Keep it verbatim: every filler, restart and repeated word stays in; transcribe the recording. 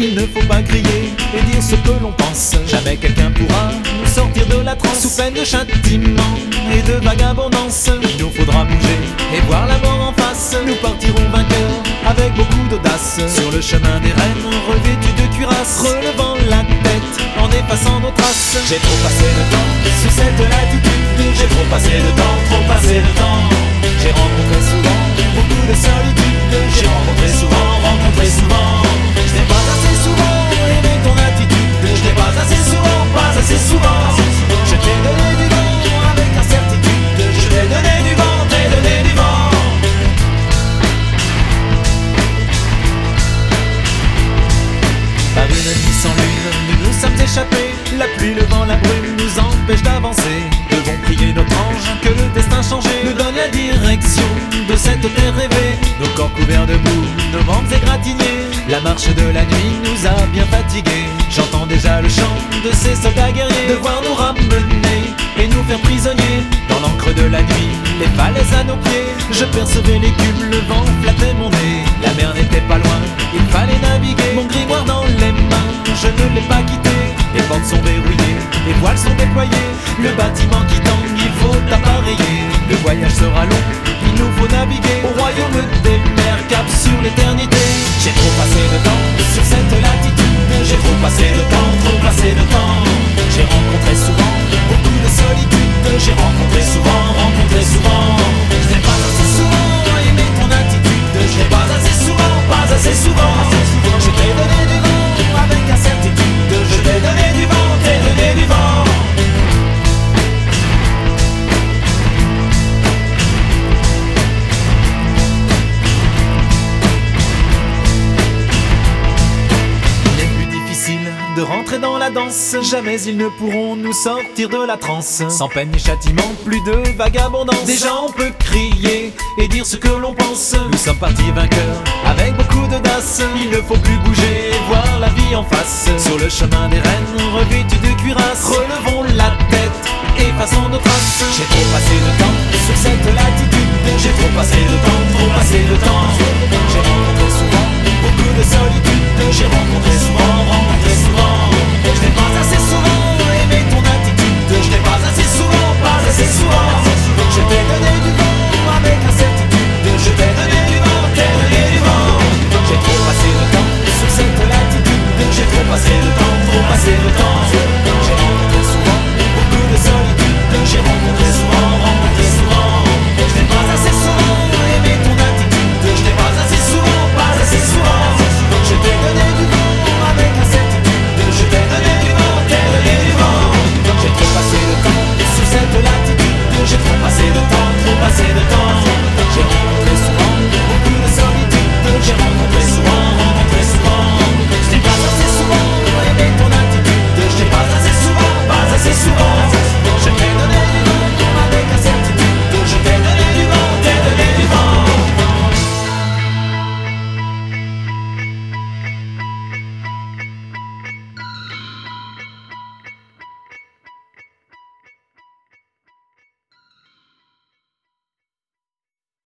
Il ne faut pas crier et dire ce que l'on pense. Jamais quelqu'un pourra nous sortir de la transe. Sous peine de châtiment et de vagabondance, il nous faudra bouger et voir la mort en face. Nous partirons vainqueurs avec beaucoup d'audace, sur le chemin des reines revêtus de cuirasse, relevant la tête en effaçant nos traces. J'ai trop passé de temps sur cette latitude, j'ai trop passé de temps, trop passé de temps. J'ai rencontré souvent beaucoup de solitude, j'ai rencontré souvent, rencontré souvent. Je n'ai pas assez souvent aimé ton attitude, je n'ai pas assez souvent, pas assez souvent. Je t'ai donné du vent avec incertitude, je t'ai donné du vent, t'ai donné du vent. Par une nuit sans lune, nous nous sommes échappés. La pluie, le vent, la brume nous empêchent d'avancer. Devons prier notre ange que le destin changé nous donne la direction de cette terre rêvée. Nos corps couverts de boue, nos membres égratignés. La marche de la nuit nous a bien fatigués. J'entends déjà le chant de ces soldats guerriers, devoir nous ramener et nous faire prisonniers. Dans l'encre de la nuit, les falaises à nos pieds, je percevais l'écume, le vent flattait mon nez. La mer n'était pas loin, il fallait naviguer. Mon grimoire dans les mains, je ne l'ai pas quitté. Les portes sont verrouillées, les voiles sont déployées. Le bâtiment qui tangue, il faut appareiller. Le voyage sera long, il nous faut naviguer au royaume des mers, cap sur l'éternité. J'ai trop passé de temps sur cette latitude, j'ai trop passé de temps, trop passé de temps. J'ai rencontré souvent beaucoup de solitude, j'ai rencontré souvent, rencontré souvent. Je n'ai pas assez souvent aimé ton attitude, je n'ai pas assez souvent, pas assez souvent. Je t'ai donné du vent avec incertitude, je t'ai donné du vent, t'ai donné du vent. De rentrer dans la danse, jamais ils ne pourront nous sortir de la transe. Sans peine ni châtiment, plus de vagabondance. Déjà on peut crier et dire ce que l'on pense. Nous sommes partis vainqueurs avec beaucoup d'audace. Il ne faut plus bouger et voir la vie en face. Sur le chemin des reines revêtus de cuirasse, relevons la tête, effaçons nos traces. J'ai trop passé de temps sur cette latitude, j'ai trop passé de temps, trop passé de temps. J'ai rencontré souvent beaucoup de solitude, j'ai rencontré souvent, rencontré souvent. Je n'ai pas assez souvent aimé ton attitude, je n'ai pas assez souvent, pas assez souvent. Je t'ai donné du vent avec incertitude, je t'ai donné du vent, t'ai donné du vent. J'ai trop passé de temps sur cette latitude, j'ai trop passé de temps, trop passé de temps. J'ai rencontré souvent beaucoup de solitude, j'ai rencontré souvent, rencontré souvent. Je n'ai pas assez souvent aimé ton attitude, je n'ai pas assez souvent, pas assez souvent. Je t'ai donné du vent avec incertitude, je t'ai donné du vent, t'ai donné du vent. J'ai trop passé de temps sur cette latitude, j'ai trop passé de temps, trop passé de temps.